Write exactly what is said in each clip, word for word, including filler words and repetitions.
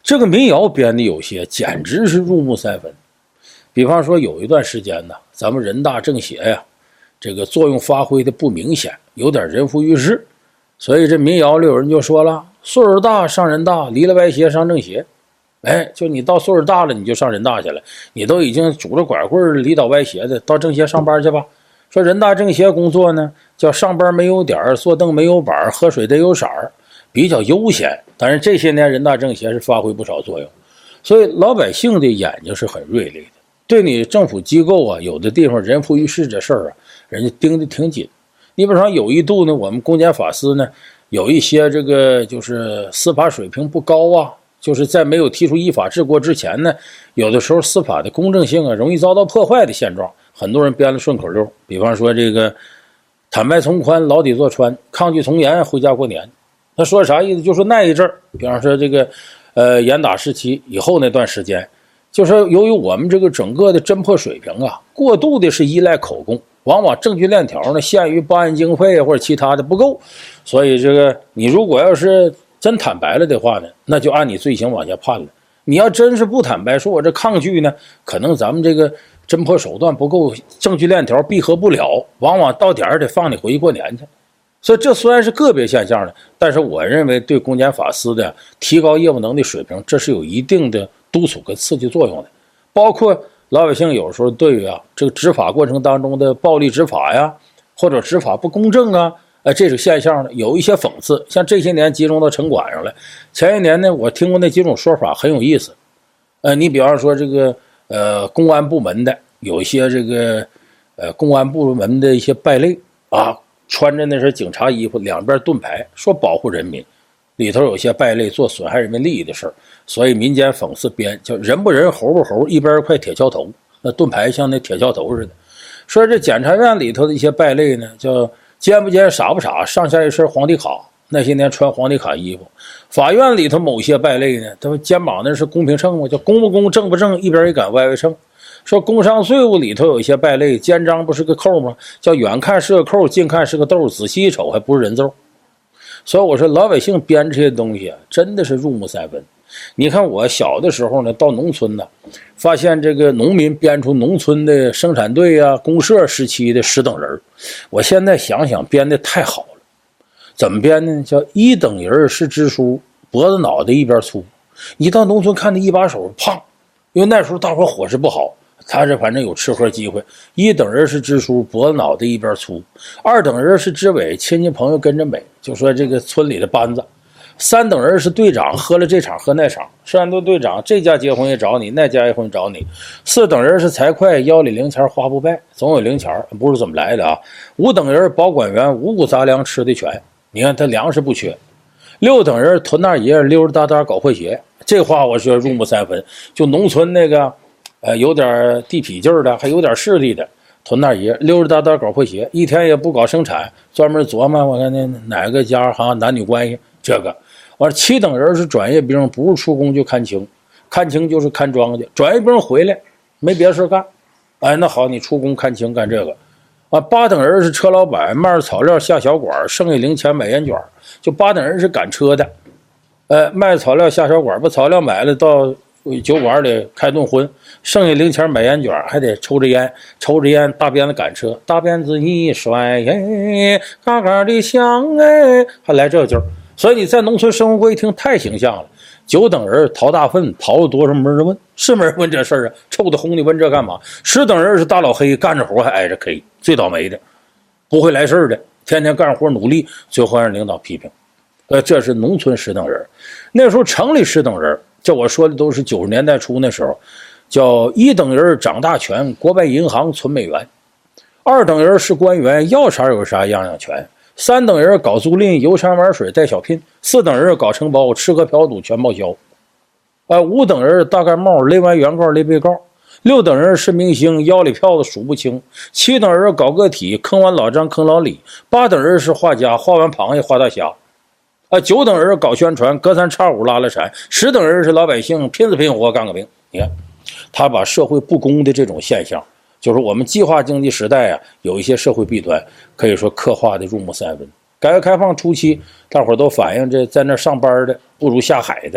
这个民谣编的有些简直是入木三分。比方说有一段时间呢，咱们人大政协呀，这个作用发挥的不明显，有点人浮于事，所以这民谣里有人就说了，岁数大上人大，离了歪斜上政协。哎，就你到岁数大了，你就上人大去了，你都已经拄着拐棍离倒歪斜的，到政协上班去吧。说人大政协工作呢，叫上班没有点，坐凳没有板，喝水得有色儿，比较悠闲。当然这些年人大政协是发挥不少作用，所以老百姓的眼睛是很锐利的，对你政府机构啊，有的地方人浮于事这事儿啊，人家盯得挺紧。你比如说有一度呢，我们公检法司呢，有一些这个就是司法水平不高啊，就是在没有提出依法治国之前呢，有的时候司法的公正性啊容易遭到破坏的现状，很多人编了顺口溜，比方说这个坦白从宽，牢底坐穿，抗拒从严，回家过年。他说啥意思？就说那一阵儿，比方说这个呃严打时期以后那段时间，就是由于我们这个整个的侦破水平啊，过度的是依赖口供，往往证据链条呢限于办案经费或者其他的不够，所以这个你如果要是真坦白了的话呢，那就按你罪行往下判了。你要真是不坦白，说我这抗拒呢，可能咱们这个侦破手段不够，证据链条闭合不了，往往到点儿得放你回去过年去。所以这虽然是个别现象的，但是我认为对公检法司的提高业务能力水平，这是有一定的督促跟刺激作用的。包括老百姓有时候对于啊这个执法过程当中的暴力执法呀，或者执法不公正啊，呃这种现象呢有一些讽刺，像这些年集中到城管上了。前一年呢，我听过那几种说法很有意思。呃，你比方说这个呃公安部门的有一些这个呃公安部门的一些败类啊，穿着那身警察衣服，两边盾牌，说保护人民，里头有些败类做损害人民利益的事儿，所以民间讽刺编叫人不人猴不猴，一边一块铁锹头，那盾牌像那铁锹头似的。说这检察院里头的一些败类呢，叫奸不奸傻不傻，上下一身皇帝卡，那些年穿皇帝卡衣服。法院里头某些败类呢，他们肩膀那是公平秤吗？叫公不公正不正，一边一杆歪歪秤。说工商税务里头有一些败类，肩章不是个扣吗？叫远看是个扣，近看是个豆，仔细一瞅还不是人揍。所以我说老百姓编这些东西啊，真的是入木三分。你看我小的时候呢，到农村呢，发现这个农民编出农村的生产队啊、公社时期的十等人，我现在想想编的太好了。怎么编呢？叫一等人是支书，脖子脑袋一边粗。你到农村看那一把手胖，因为那时候大伙伙食不好，他这反正有吃喝机会。一等人是支书，脖子脑袋一边粗；二等人是支委，亲戚朋友跟着美，就说这个村里的班子；三等人是队长，喝了这场喝那场，山东队长这家结婚也找你，那家结婚也找你；四等人是财会，腰里零钱花不败，总有零钱，不是怎么来的啊；五等人保管员，五谷杂粮吃的全，你看他粮食不缺；六等人屯大爷，溜溜达达搞破鞋。这话我说入木三分，就农村那个呃，有点地痞劲儿的，还有点势力的屯大爷，溜溜达达搞破鞋，一天也不搞生产，专门琢磨我看那哪个家哈男女关系这个。完了，七等人是转业兵，不是出工就看清，看清就是看庄稼，转业兵回来没别事干，哎，那好，你出工看清干这个。啊，八等人是车老板，卖着草料下小馆，剩下零钱买烟卷，就八等人是赶车的，呃，卖草料下小馆，把草料买了到酒馆里开顿荤，剩下零钱买烟卷，还得抽着烟，抽着烟大鞭子赶车，大鞭子一甩，哎，嘎嘎的响，哎，还来这劲儿。所以你在农村生活过一听太形象了。九等人淘大粪，淘了多少没人问，是没人问这事儿啊？臭的轰你问这干嘛？十等人是大老黑，干着活还挨着 K， 最倒霉的，不会来事儿的，天天干活努力，最后让领导批评。呃，这是农村十等人。那时候城里十等人，这我说的都是九十年代初那时候，叫一等人掌大权，国办银行存美元；二等人是官员，要啥有啥样样全；三等人搞租赁，游山玩水带小聘；四等人搞承包，吃喝嫖赌全报销；呃，五等人大盖帽，勒完原告勒被告；六等人是明星，腰里票子数不清；七等人搞个体，坑完老张坑老李；八等人是画家，画完螃蟹画大虾。啊，九等人搞宣传，隔三差五拉拉柴；十等人是老百姓，拼死拼活干个兵。你看，他把社会不公的这种现象，就是我们计划经济时代啊，有一些社会弊端，可以说刻画的入木三分。改革开放初期，大伙儿都反映这在那上班的不如下海的，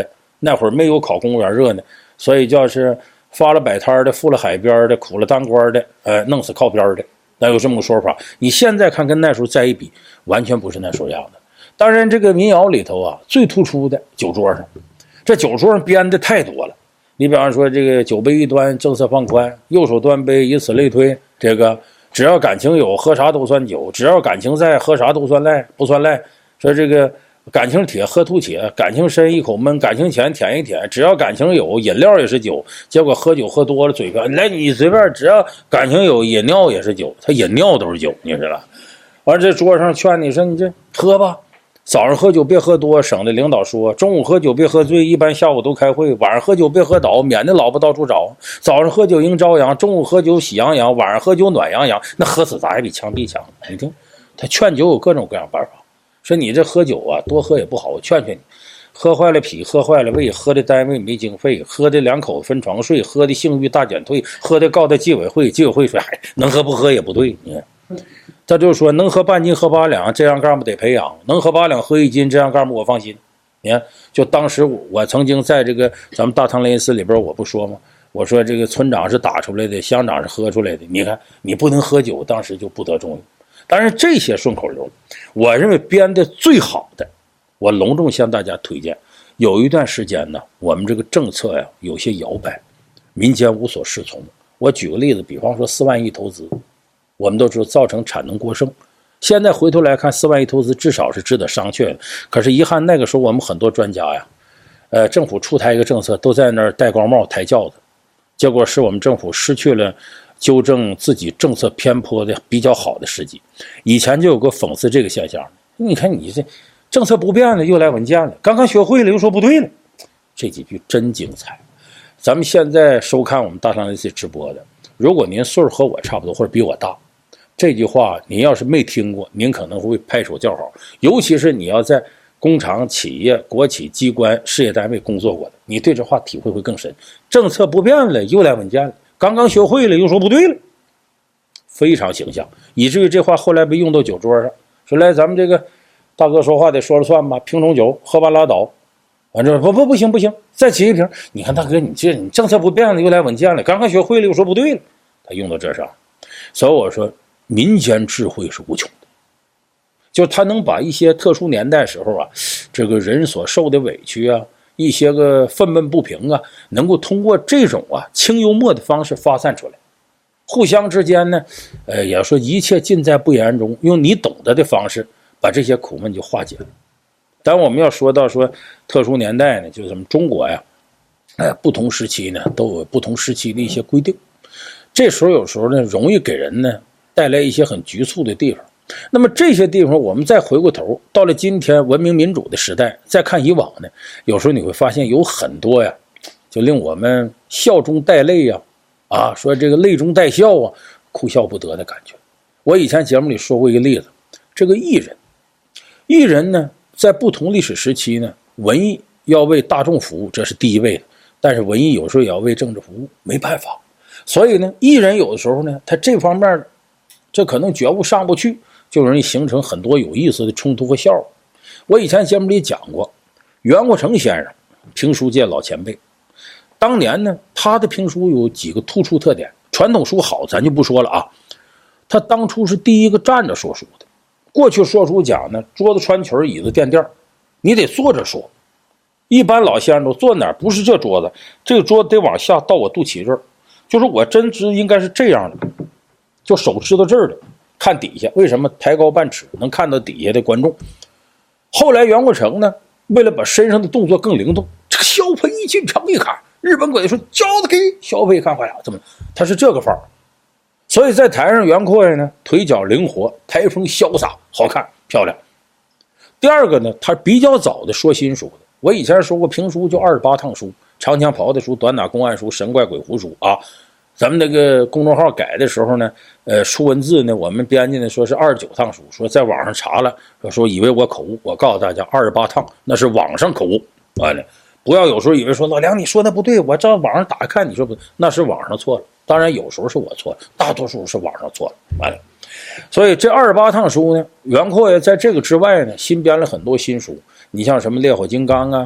那会儿没有考公务员热呢，所以叫是发了摆摊的，富了海边的，苦了当官的，呃，弄死靠边的，那有这么个说法。你现在看跟那时候再一比，完全不是那时候样的。当然，这个民谣里头啊，最突出的酒桌上，这酒桌上编的太多了。你比方说，这个酒杯一端，政策放宽，右手端杯，以此类推。这个只要感情有，喝啥都算酒；只要感情在，喝啥都算赖，不算赖。说这个感情铁，喝吐铁；感情深，一口闷；感情浅，舔一舔。只要感情有，饮料也是酒。结果喝酒喝多了，嘴瓢。来，你随便，只要感情有，饮料也是酒。他饮料都是酒，你知道？完这桌上劝你说，你这喝吧。早上喝酒别喝多，省得领导说；中午喝酒别喝醉，一般下午都开会；晚上喝酒别喝倒，免得老婆到处找。早上喝酒迎朝阳，中午喝酒喜洋洋，晚上喝酒暖洋洋。那喝死咱也比枪毙强。你听，他劝酒有各种各样办法，说你这喝酒啊，多喝也不好，我劝劝你，喝坏了脾，喝坏了胃，喝的单位没经费，喝的两口子分床睡，喝的性欲大减退，喝的告的纪委会，纪委会说，哎，能喝不喝也不对，你看。他就说能喝半斤喝八两，这样干部得培养；能喝八两喝一斤，这样干部我放心。你看，就当时我我曾经在这个咱们大唐雷音寺里边，我不说吗？我说这个村长是打出来的，乡长是喝出来的。你看，你不能喝酒，当时就不得重用。当然，这些顺口溜，我认为编的最好的，我隆重向大家推荐。有一段时间呢，我们这个政策呀有些摇摆，民间无所适从。我举个例子，比方说四万亿投资。我们都知道造成产能过剩，现在回头来看，四万亿投资至少是值得商榷的。可是遗憾，那个时候我们很多专家呀，呃，政府出台一个政策，都在那儿戴高帽抬轿子，结果是我们政府失去了纠正自己政策偏颇的比较好的时机。以前就有个讽刺这个现象，你看你这政策不变了，又来文件了，刚刚学会了又说不对了，这几句真精彩。咱们现在收看我们大唐雷音寺直播的，如果您岁数和我差不多，或者比我大，这句话您要是没听过，您可能会拍手叫好。尤其是你要在工厂、企业、国企、机关、事业单位工作过的，你对这话体会会更深。政策不变了，又来文件了，刚刚学会了又说不对了，非常形象。以至于这话后来被用到酒桌上，说来咱们这个大哥说话得说了算吧，瓶中酒喝完拉倒。完这不不不行不行，再起一瓶。你看大哥，你这你政策不变了，又来文件了，刚刚学会了又说不对了，他用到这上。所以我说民间智慧是无穷的，就他能把一些特殊年代时候啊，这个人所受的委屈啊，一些个愤懑不平啊，能够通过这种啊轻幽默的方式发散出来，互相之间呢，呃，也说一切尽在不言中，用你懂得的方式把这些苦闷就化解了。但我们要说到说特殊年代呢，就是咱们中国呀，哎，不同时期呢都有不同时期的一些规定，这时候有时候呢容易给人呢带来一些很局促的地方。那么这些地方我们再回过头，到了今天文明民主的时代，再看以往呢，有时候你会发现有很多呀，就令我们笑中带泪呀，啊，说这个泪中带笑啊，哭笑不得的感觉。我以前节目里说过一个例子，这个艺人，艺人呢在不同历史时期呢，文艺要为大众服务，这是第一位的，但是文艺有时候也要为政治服务，没办法。所以呢，艺人有的时候呢，他这方面这可能觉悟上不去，就容易形成很多有意思的冲突和笑话。我以前节目里讲过，袁国成先生，评书界老前辈，当年呢，他的评书有几个突出特点。传统书好，咱就不说了啊。他当初是第一个站着说书的。过去说书讲呢，桌子穿裙，椅子垫垫，你得坐着说。一般老先生都坐哪儿？不是这桌子，这个桌子得往下到我肚脐这儿，就是我真知应该是这样的，就手支到这儿的，看底下。为什么抬高半尺能看到底下的观众？后来袁国成呢，为了把身上的动作更灵动，这个小裴一进城一看，日本鬼说交子给小裴一看，坏了，怎么他是这个范儿？所以在台上袁阔呢，腿脚灵活，台风潇洒，好看漂亮。第二个呢，他比较早的说新书的。我以前说过，评书就二十八趟书，长枪袍的书、短打公案书、神怪鬼狐书啊。咱们那个公众号改的时候呢，呃，出文字呢，我们编辑呢说是二十九趟书，说在网上查了，说以为我口误，我告诉大家二十八趟那是网上口误，完了，不要有时候以为说老梁你说的不对，我照网上打看你说不对，那是网上错了。当然有时候是我错了，大多数是网上错了，完了。所以这二十八趟书呢，袁阔呀在这个之外呢，新编了很多新书。你像什么烈火金刚啊、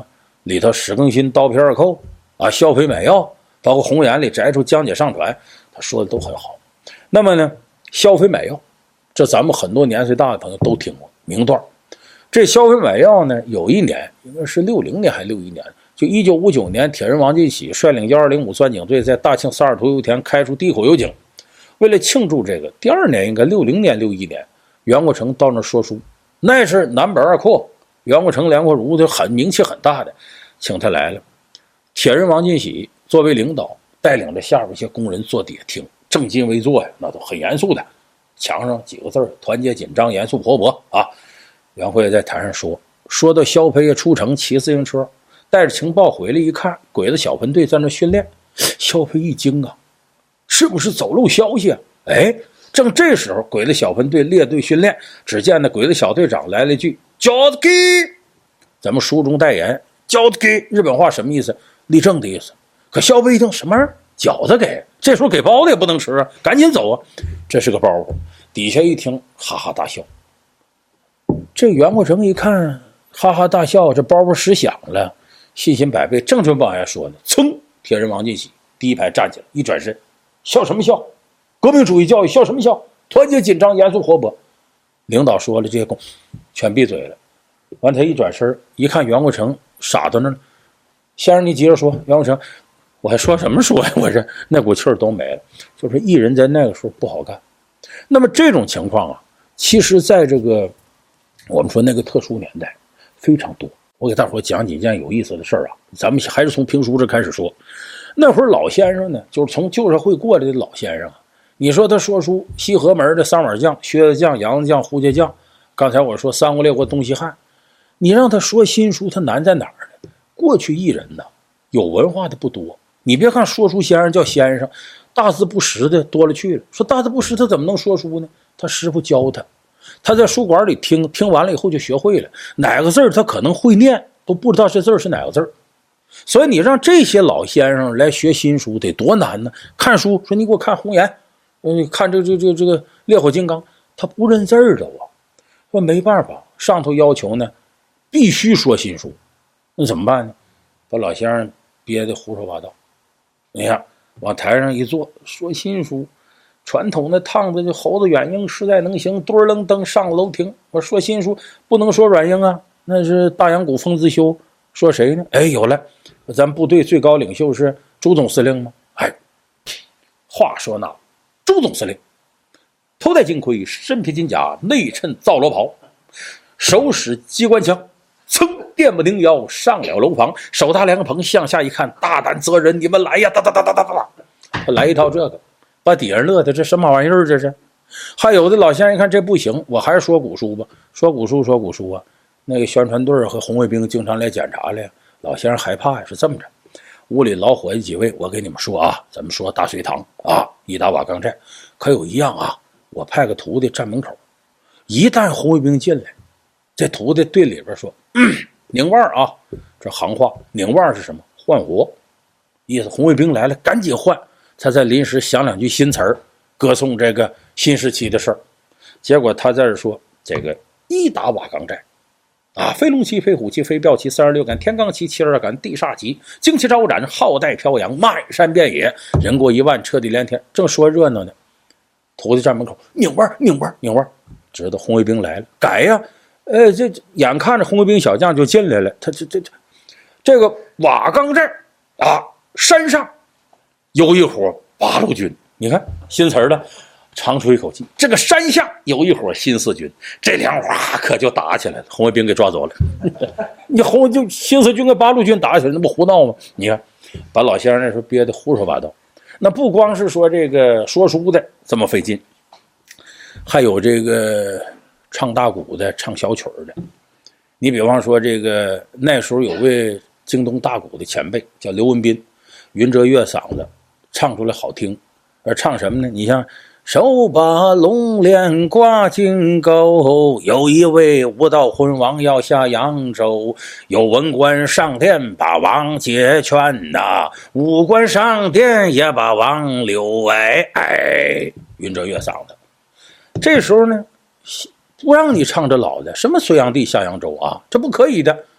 里头史更新刀片二扣啊，萧培买药，包括红岩里摘出江姐上船，他说的都很好。那么呢，萧培买药，这咱们很多年岁大的朋友都听过名段。这萧培买药呢，有一年应该是六零年还是六一年，就一九五九年，铁人王进喜率领幺二零五钻井队在大庆萨尔图油田开出第一口油井。为了庆祝这个，第二年应该六零年六一年，袁国成到那说书，那是南北二阔，袁国成、梁国儒的很名气很大的，请他来了。铁人王进喜作为领导，带领着下边一些工人坐底下听，正襟危坐呀，那都很严肃的。墙上几个字：团结紧张，严肃活泼啊。袁会在台上说，说到萧培也出城骑自行车，带着情报回来一看，鬼子小分队在那训练。萧培一惊啊，是不是走漏消息啊？哎，正这时候，鬼子小分队列队训练，只见那鬼子小队长来了一句“饺子给”，咱们书中代言“饺子给”，日本话什么意思？立正的意思。可萧培一听什么人？饺子给？这时候给包子也不能吃啊，赶紧走啊！这是个包袱。底下一听，哈哈大笑。这袁国成一看，哈哈大笑，这包袱实响了，信心百倍，正准往下说呢，噌，铁人王进喜第一排站起来，一转身，笑什么笑？革命主义教育笑什么笑？团结紧张，严肃活泼。领导说了，这些工全闭嘴了。完，他一转身一看袁国成傻到那儿，先生你接着说。袁国成，我还说什么说呀？我这那股气儿都没了。就是艺人在那个时候不好干。那么这种情况啊，其实在这个我们说那个特殊年代非常多。我给大伙讲几件有意思的事儿啊，咱们还是从评书这开始说。那会儿老先生呢，就是从旧社会过来的老先生啊，你说他说书，西河门的三碗酱、靴子酱、洋子酱、胡家酱，刚才我说三国列国东西汉，你让他说新书，他难在哪儿呢？过去艺人呢，有文化的不多。你别看说书先生叫先生，大字不识的多了去了。说大字不识他怎么能说书呢？他师傅教他，他在书馆里听，听完了以后就学会了，哪个字他可能会念，都不知道这字是哪个字。所以你让这些老先生来学新书得多难呢？看书说你给我看红岩，嗯，看这这这这个烈火金刚，他不认字儿的啊。说没办法，上头要求呢，必须说新书，那怎么办呢？把老先生憋得胡说八道。你看往台上一坐，说新书，传统的趟子就猴子软硬实在能行，墩儿楞登上楼听。我说新书不能说软硬啊，那是大洋谷封自修。说谁呢？哎，有了，咱部队最高领袖是朱总司令吗？哎，话说那朱总司令头戴金盔，身披金甲，内衬皂罗袍，手使机关枪，噌电不灵腰上了楼房，手搭凉棚，向下一看，大胆责人，你们来呀！哒哒哒哒哒哒，他来一套这个，把底下乐的这什么玩意儿？这是。还有的老先生一看这不行，我还是说古书吧，说古书说古书啊。那个宣传队和红卫兵经常来检查来，老先生害怕呀，是这么着。屋里老伙计几位，我给你们说啊，咱们说大隋唐啊，一打瓦岗寨，可有一样啊，我派个徒弟站门口，一旦红卫兵进来，这徒弟对里边说，嗯，拧腕啊，这行话，拧腕是什么？换活，意思红卫兵来了，赶紧换，他再临时想两句新词儿，歌颂这个新时期的事儿。结果他在这说，这个一打瓦岗寨。啊，飞龙旗，飞虎旗，飞镖旗，三十六杆，天罡旗，七十二杆，地煞旗，旌旗招展，浩带飘扬，漫山遍野，人过一万，车地连天。正说热闹呢，徒弟站门口，拧腕，拧腕，拧腕，知道红卫兵来了，改呀！呃，这眼看着红卫兵小将就进来了，他这这这这个瓦岗寨啊，山上有一伙八路军，你看新词儿了。长出一口气，这个山下有一伙新四军，这两伙可就打起来了，红卫兵给抓走了。你红就新四军跟八路军打起来，那不胡闹吗？你看，把老先生那时候憋得胡说八道。那不光是说这个说书的这么费劲，还有这个唱大鼓的、唱小曲的。你比方说这个那时候有位京东大鼓的前辈叫刘文斌，云遮月嗓子唱出来好听，而唱什么呢？你像。手把龙帘挂金钩，有一位无道昏王要下扬州，有文官上殿把王解劝呐、啊，武官上殿也把王留哎哎，云遮月嗓子。这时候呢，不让你唱这老的，什么隋炀帝下扬州啊，这不可以的。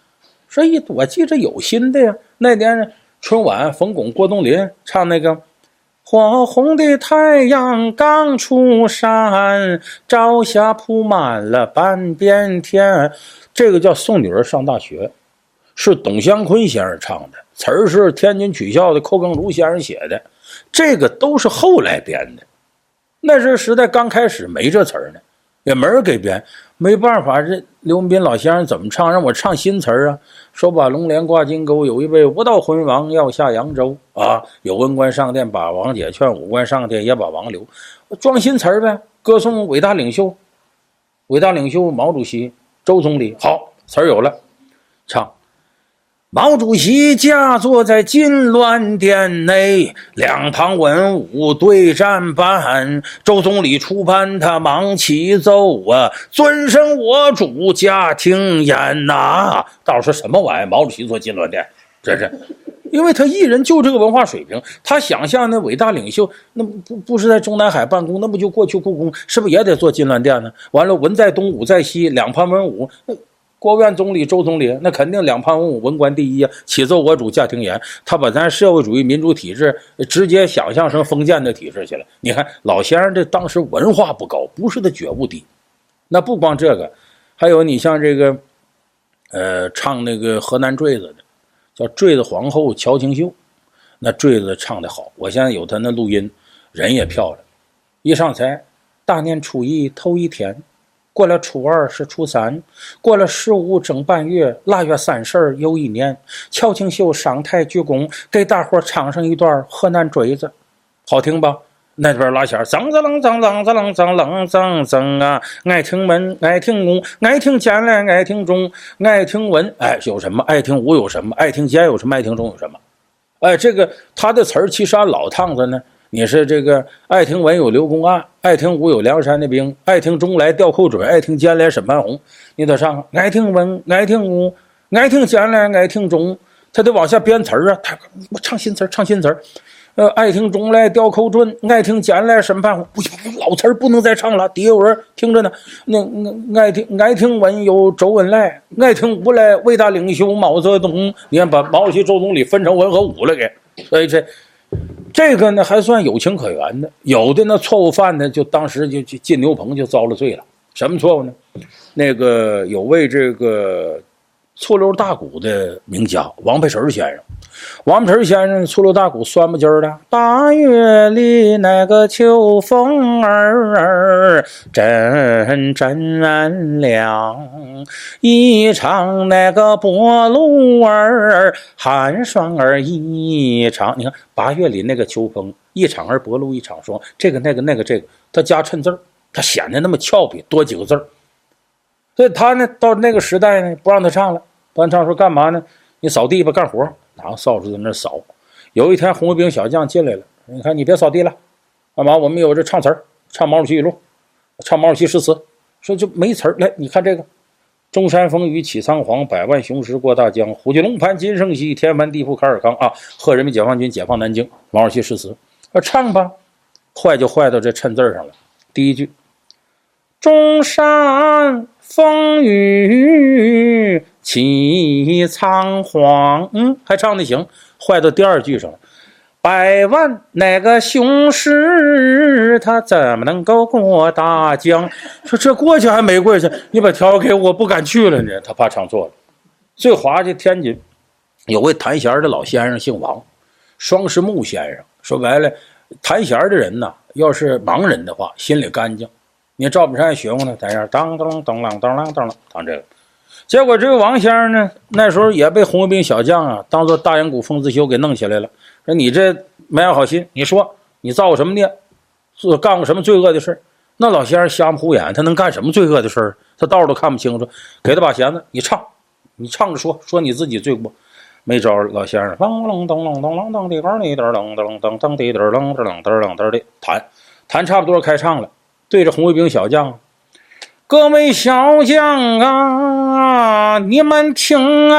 说一我记着有新的呀，那年春晚冯巩郭冬临唱那个火红的太阳刚出山，朝霞铺满了半边天，这个叫送女儿上大学，是董湘坤先生唱的，词儿是天津曲校的寇更如先生写的，这个都是后来编的。那时时代刚开始没这词儿呢，也没人给编，没办法，这刘文斌老先生怎么唱？让我唱新词儿啊！手把龙帘挂金钩，有一位无道魂王要下扬州啊！有文官上殿把王解劝，武官上殿也把王留。装新词儿呗，歌颂伟大领袖，伟大领袖毛主席、周总理。好，词儿有了，唱。毛主席驾坐在金銮殿内，两旁文武对战班，周总理出班他忙起奏啊，尊声我主驾听言呐、啊。到底是什么玩意儿？毛主席坐金銮殿，这是因为他一人就这个文化水平，他想象那伟大领袖，那不不是在中南海办公，那不就过去故宫，是不是也得坐金銮殿呢？完了，文在东武在西，两旁文武。国务院总理周总理那肯定两旁文武文官第一啊，启奏我主驾听言。他把咱社会主义民主体制直接想象成封建的体制去了。你看老先生这当时文化不高，不是他觉悟低。那不光这个，还有你像这个呃唱那个河南坠子的，叫坠子皇后乔清秀，那坠子唱得好，我现在有他那录音，人也漂亮。一上台，大年初一头一天，过了初二是初三，过了十五整半月，腊月三十又一年。乔清秀上台鞠躬，给大伙唱上一段河南坠子，好听吧？那边拉弦，噌噌楞噌楞噌楞噌楞噌噌啊！爱听文，爱听武，爱听简来，爱听中，爱听文，哎，有什么？爱听武有什么？爱听简有什么？爱听中有什么？哎，这个他的词儿其实按老趟子呢。你是这个爱听文有刘公案，爱听武有梁山的兵，爱听中来吊扣准，爱听奸来沈半红。你得上爱听文，爱听武，爱听奸来，爱听中，他得往下编词儿啊。他我唱新词儿，唱新词儿。呃，爱听中来吊扣准，爱听奸来沈半红。不行，老词儿不能再唱了，底下有人听着呢。那爱听爱听文有周恩来，爱听武来伟大领袖毛泽东。你看把毛主席、周总理分成文和武了给，所以这。这个呢还算有情可原的，有的呢错误犯的就当时就进牛棚就遭了罪了。什么错误呢？那个有位这个醋溜大鼓的名家王培臣先生，王培臣先生醋溜大鼓酸不筋儿的，八月里那个秋风儿阵阵凉，一场那个薄露儿寒霜儿一场。你看八月里那个秋风，一场儿薄露一场霜，这个那个那个这个他加衬字儿，他显得那么俏皮，多几个字儿。所以他呢到那个时代呢不让他唱了，不让唱说干嘛呢？你扫地吧，干活，拿扫帚在那扫。有一天红卫兵小将进来了，你看你别扫地了，干嘛？我们有这唱词儿，唱毛主席语录，唱毛主席诗词。说就没词儿，来你看这个，中山风雨起苍黄，百万雄师过大江，虎踞龙盘金圣熙，天翻地覆凯尔康啊！贺人民解放军解放南京，毛主席诗词，啊唱吧，坏就坏到这衬字上了。第一句，中山风雨起苍黄，嗯，还唱得行，坏到第二句上了。百万那个雄师他怎么能够过大江？说这过去还没过去，你把条给我不敢去了呢。他怕唱错了。最滑稽天津有位弹弦的老先生姓王，双石木先生。说白了，弹弦的人呢，要是盲人的话，心里干净。你赵本山学过呢，在那当当当啷当啷当啷弹这个。结果这个王先生呢，那时候也被红卫兵小将啊当做大营谷封子修给弄起来了。说你这没安好心，你说你造什么孽，做干过什么罪恶的事？那老先生瞎目虎眼，他能干什么罪恶的事？他道都看不清楚。给他把弦子，你唱，你唱着说，说你自己罪过。没招，老先生啷啷当啷当啷当地杆里噔噔噔噔噔地噔噔噔噔噔噔的弹，弹差不多开唱了，对着红卫兵小将。各位小将啊，你们听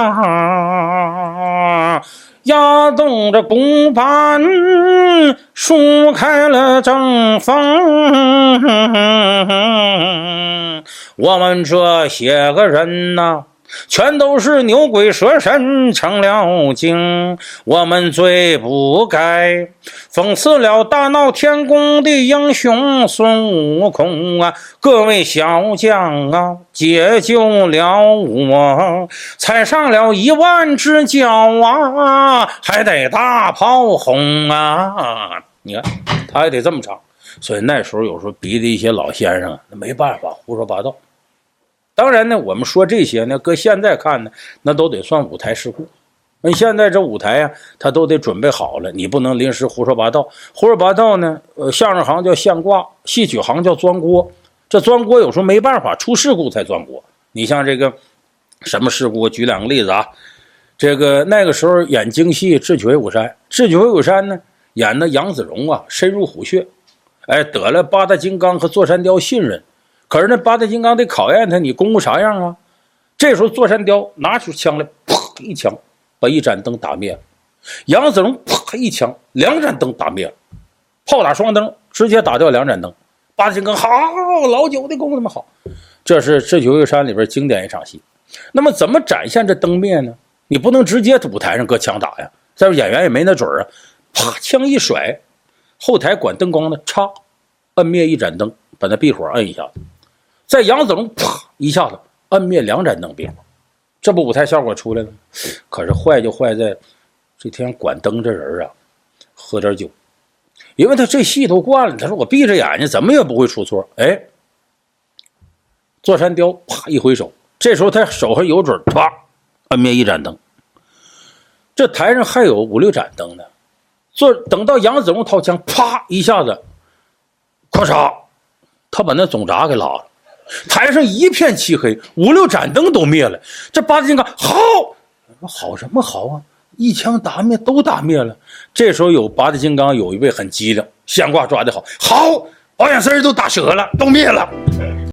啊，压动着弓板，舒开了正风。我们这些个人呐、啊， 全都是牛鬼蛇神成了精，我们罪不该。讽刺了大闹天宫的英雄孙悟空啊，各位小将啊，解救了我，踩上了一万只脚啊，还得大炮轰啊！你看，他还得这么唱。所以那时候有时候逼的一些老先生那没办法，胡说八道。当然呢，我们说这些呢，搁现在看呢，那都得算舞台事故。那现在这舞台啊，他都得准备好了，你不能临时胡说八道。胡说八道呢，呃，相声行叫现挂，戏曲行叫钻锅。这钻锅有时候没办法，出事故才钻锅。你像这个什么事故？举两个例子啊。这个那个时候演京戏《智取威虎山》，《智取威虎山》呢演的杨子荣啊，深入虎穴，哎，得了八大金刚和座山雕信任。可是那八大金刚得考验他，你功夫啥样啊？这时候座山雕拿出枪来，砰一枪把一盏灯打灭了。杨子荣砰一枪，两盏灯打灭了，炮打双灯，直接打掉两盏灯。八大金刚好，老九的功夫那么好。这是《智取威虎山》里边经典一场戏。那么怎么展现这灯灭呢？你不能直接舞台上搁枪打呀，再说演员也没那准啊。啪，枪一甩，后台管灯光的，嚓，摁灭一盏灯，把那闭火摁一下子。在杨子荣啪一下子摁灭两盏灯边，这不舞台效果出来了？可是坏就坏在这天管灯这人啊，喝点酒，因为他这戏都惯了。他说我闭着眼睛怎么也不会出错。哎，座山雕啪一挥手，这时候他手还有准，啪摁灭一盏灯。这台上还有五六盏灯呢，坐等到杨子荣掏枪，啪一下子，咔嚓，他把那总闸给拉了。台上一片漆黑，五六盏灯都灭了。这八大金刚好，好什么好啊？一枪打灭，都打灭了。这时候有八大金刚有一位很机灵，现挂抓得好，好，保险丝都打折了，都灭了。